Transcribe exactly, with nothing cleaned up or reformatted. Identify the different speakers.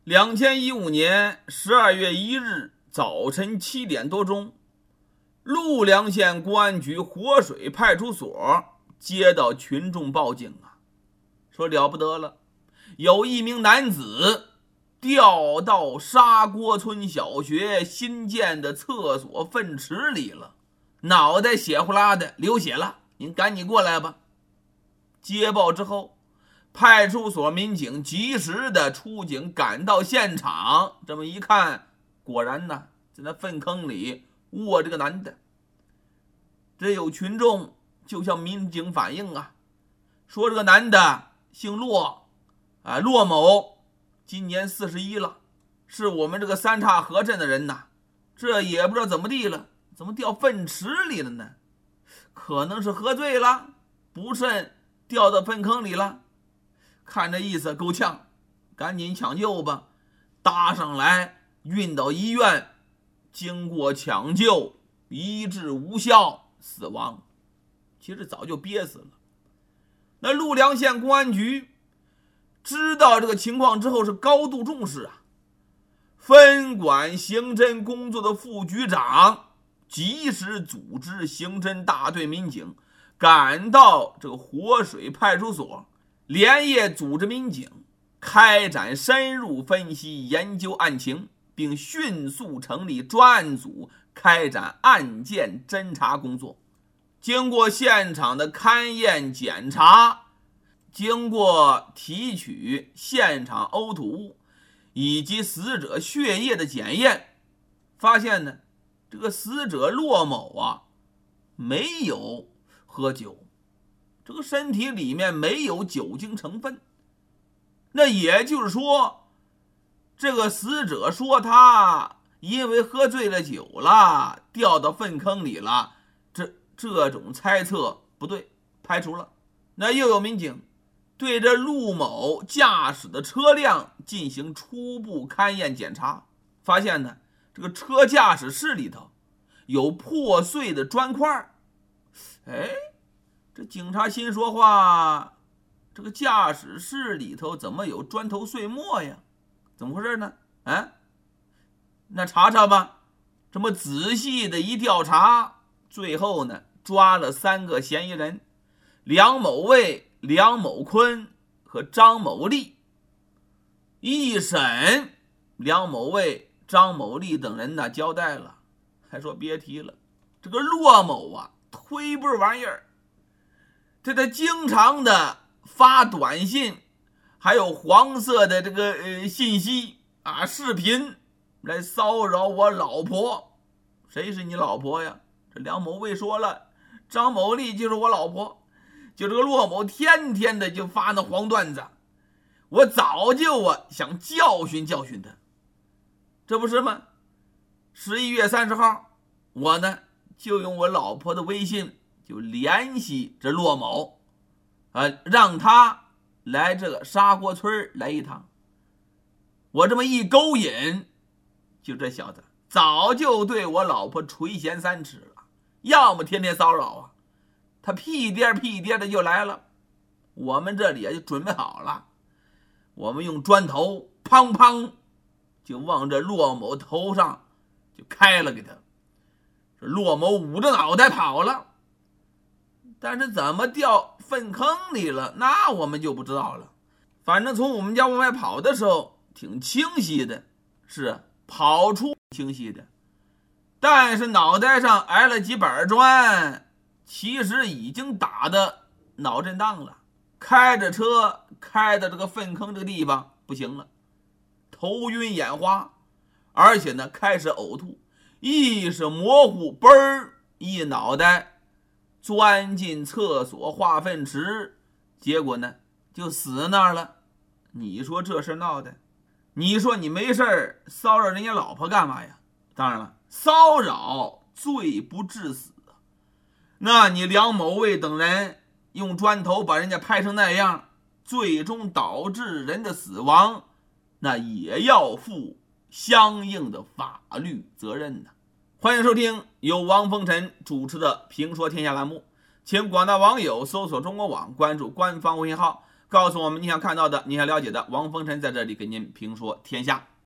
Speaker 1: 两千一五年十二月一日早晨七点多钟，陆良县公安局活水派出所接到群众报警啊，说了不得了，有一名男子掉到砂锅村小学新建的厕所粪池里了，脑袋血呼啦的流血了，您赶紧过来吧。接报之后，派出所民警及时的出警赶到现场，这么一看，果然呢，在那粪坑里卧着个男的。这有群众就向民警反映啊，说这个男的姓骆啊，骆某，今年四十一了，是我们这个三岔河镇的人呐。这也不知道怎么地了，怎么掉粪池里了呢？可能是喝醉了，不慎掉到粪坑里了。看这意思够呛，赶紧抢救吧，搭上来运到医院，经过抢救医治无效死亡。其实早就憋死了。那陆良县公安局知道这个情况之后是高度重视啊，分管刑侦工作的副局长及时组织刑侦大队民警赶到这个活水派出所，连夜组织民警开展深入分析研究案情，并迅速成立专案组开展案件侦查工作。经过现场的勘验检查，经过提取现场呕吐物以及死者血液的检验，发现呢，这个死者骆某啊没有喝酒，这个身体里面没有酒精成分。那也就是说，这个死者说他因为喝醉了酒了，掉到粪坑里了，这这种猜测不对，排除了。那又有民警对这陆某驾驶的车辆进行初步勘验检查，发现呢，这个车驾驶室里头有破碎的砖块。哎，这警察心说话，这个驾驶室里头怎么有砖头碎末呀？怎么回事呢？啊，那查查吧。这么仔细的一调查，最后呢，抓了三个嫌疑人，梁某卫、梁某坤和张某利。一审，梁某卫、张某利等人呢交代了，还说别提了，这个骆某啊，忒不是玩意儿。这他经常的发短信，还有黄色的这个呃信息啊、视频来骚扰我老婆。谁是你老婆呀？这梁某卫说了，张某利就是我老婆。就这个骆某天天的就发那黄段子，我早就啊想教训教训他，这不是吗？十一月三十号，我呢就用我老婆的微信就联系这骆某，呃，让他来这个砂锅村来一趟。我这么一勾引，就这小子早就对我老婆垂涎三尺了，要么天天骚扰啊，他屁颠屁颠的就来了。我们这里就准备好了，我们用砖头砰砰就往这骆某头上就开了给他。这骆某捂着脑袋跑了，但是怎么掉粪坑里了，那我们就不知道了。反正从我们家往外跑的时候挺清晰的，是跑出清晰的，但是脑袋上挨了几板砖，其实已经打的脑震荡了。开着车开到这个粪坑这个地方不行了，头晕眼花，而且呢开始呕吐，意识模糊，嘣儿一脑袋钻进厕所化粪池，结果呢就死那儿了。你说这事闹的，你说你没事骚扰人家老婆干嘛呀？当然了，骚扰罪不致死，那你梁某卫等人用砖头把人家拍成那样，最终导致人的死亡，那也要负相应的法律责任呢。欢迎收听由王风尘主持的评说天下栏目，请广大网友搜索中国网，关注官方微信号， 告诉我们你想看到的、你想了解的，王风尘在这里给您评说天下。